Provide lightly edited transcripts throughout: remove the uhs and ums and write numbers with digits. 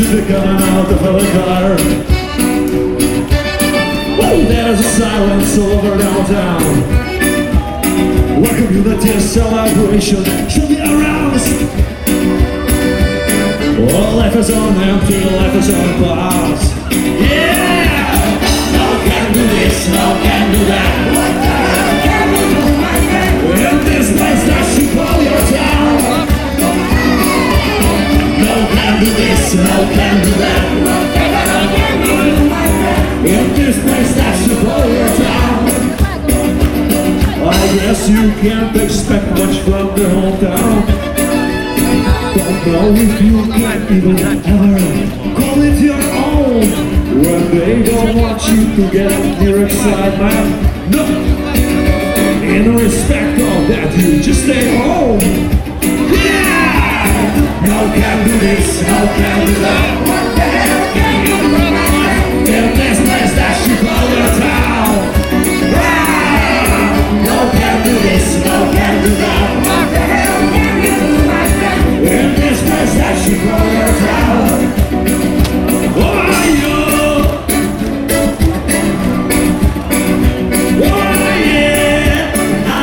should be coming out of the car. Oh, there's a silence all over downtown. What community celebration should be aroused? Oh, life is on empty, life is on pause. Yeah! No can do this, no can do that. What the hell can we do, my friend? In this place that you call your town. No can do this, no can do that. What the hell can we do, my friend? In this place that you call your town. I guess you can't expect much from the whole town. Don't know if you can even ever call it your own when they don't want you to get near excitement. No, in respect of that, you just stay home. Yeah! No can do this, no can do that. What the hell can you do, my friend? In this place that you call your town. No can do this, no can do that. What the hell can you do, my friend? In this place that you call your town. Oh, yeah.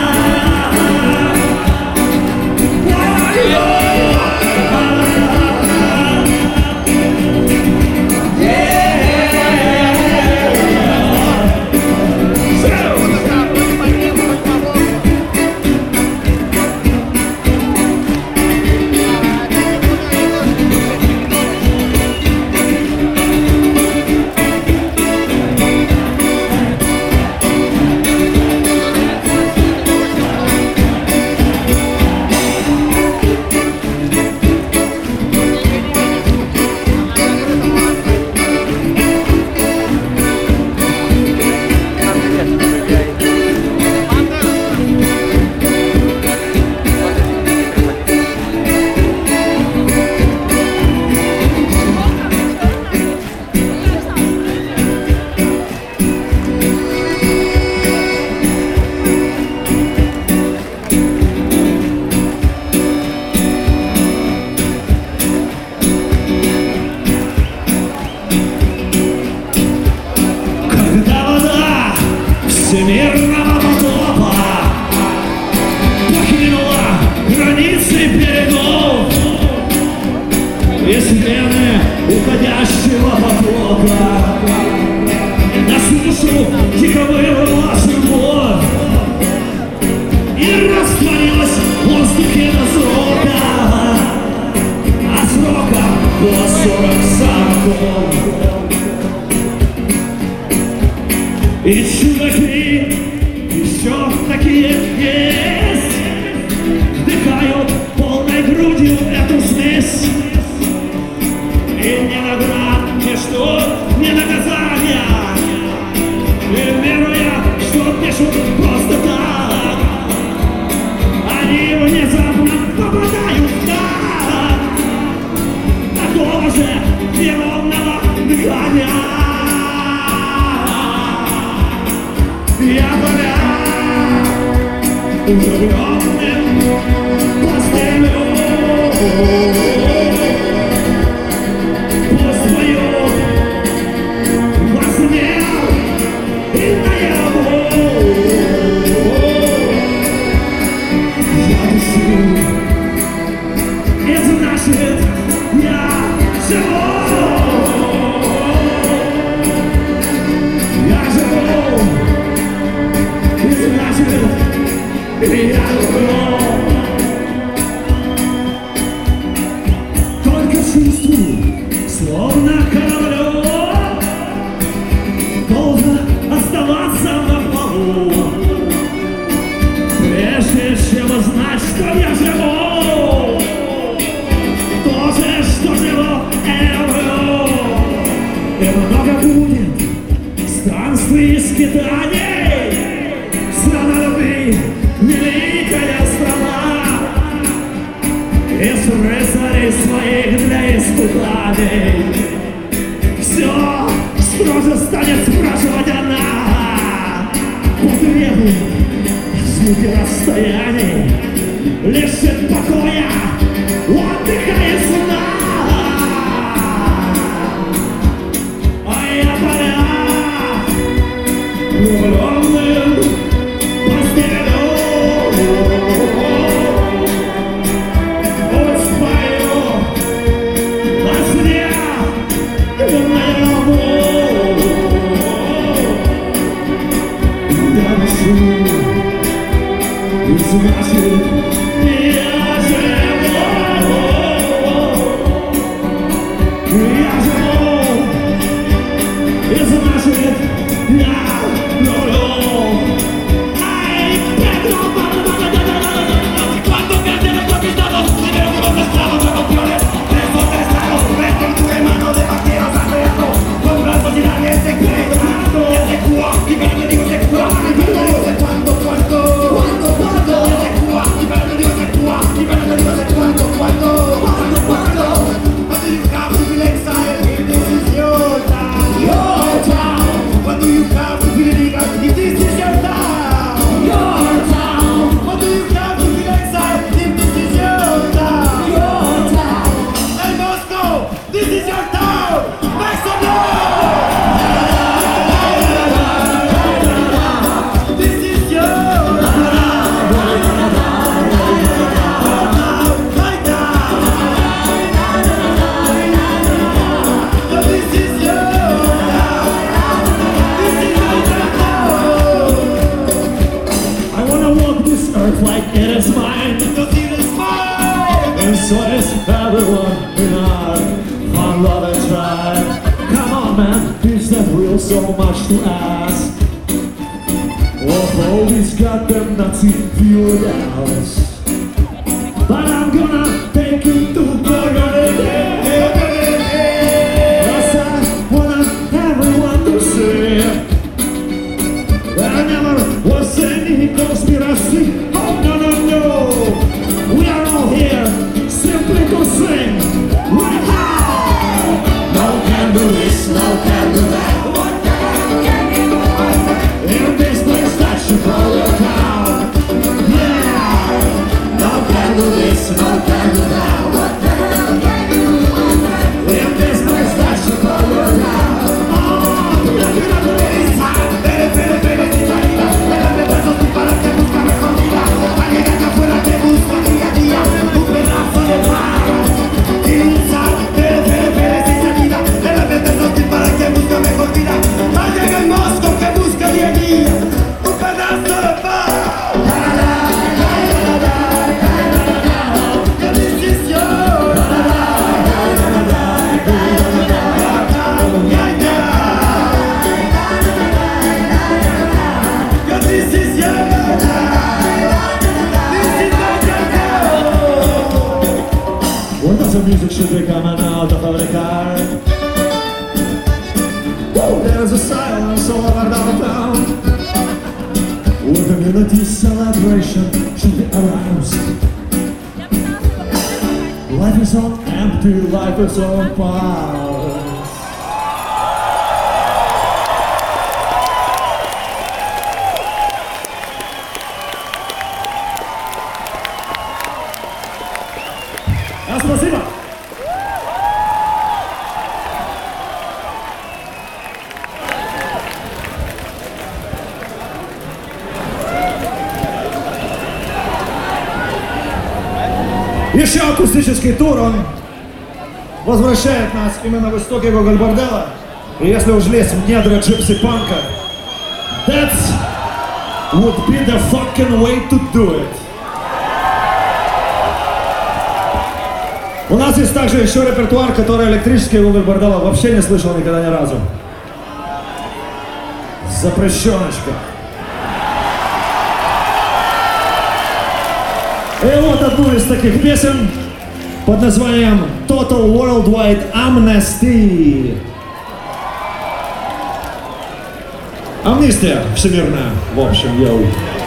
Всемирного потопа покинула границы берегов и смены уходящего потока. На сушу дико вырвалась любовь и растворилась в воздухе до срока, а срока было 40 сороков. И чудаки еще такие есть, вдыхают полной грудью эту смесь. И не наград, ни что, ни наказания, и веруя, что пишут просто так, они внезапно попадают в такого же неровного дыхания. Я горя влюбленным постелью. Пусть поют во сне и наяву. Я дышу, и значит я живу. Я живу. Я люблю. Только чувствую, словно кораблю должен оставаться на плаву, прежде чем узнать, что я живу. То же, что живу, я люблю. И много будет странствий и скитаний. Страна любви, великая страна, из рыцарей своих для испытаний. Все строже станет спрашивать она, потребует звуки расстояний, лишит покоя, отдыхает сна. влюбленным постелю. Вот спою во сне наяву. Я душу и значит я живу. Я живу и значит я люблю. Cuando pierdes conquistado, dinero que vas esclavo de opciones, preso estresado, ves con tu hermano de vaqueros arreando, con brazos y nadie se cree tanto, ya se cuá, y pero te digo se cuá, y pero te digo se cuánto, ya se cuá, y pero te digo se cuá, y pero te digo se cuánto, What do you have to feel excited if this is your town? Your town. What do you have to feel eager if this is your town? Your town. What do you have to feel excited if this is your town? Your town. Hey Moscow, this is your town. Make some noise. This is your I wanna walk this earth like it is mine, and so is everyone in our fun loving tribe. Come on man, is that real? So much to ask. Oh, he's got them Nazi viewed hours, but I'm gonna take you to Burgundy. Cause I want everyone to see there never was any conspiracy. Oh no, no, no. We are all here simply to sing right now. No can do this, no can do that. In this place that you call your town. Yeah. No can do this, no can do that. In this place that you call your town. Oh, What does the music should be coming out of the car? There's a silence all over downtown. With community celebration should be aroused. Life is on empty, life is on fire. Спасибо! Еще акустический тур, он возвращает нас именно в истоки Гоголь-Борделла. И если уж лезть в недра джипси-панка, that would be the fucking way to do it. У нас есть также еще репертуар, который электрический Гоголь-Борделла вообще не слышал никогда ни разу. Запрещеночка. И вот одну из таких песен под названием Total Worldwide Amnesty. Амнистия всемирная, в общем, йоу.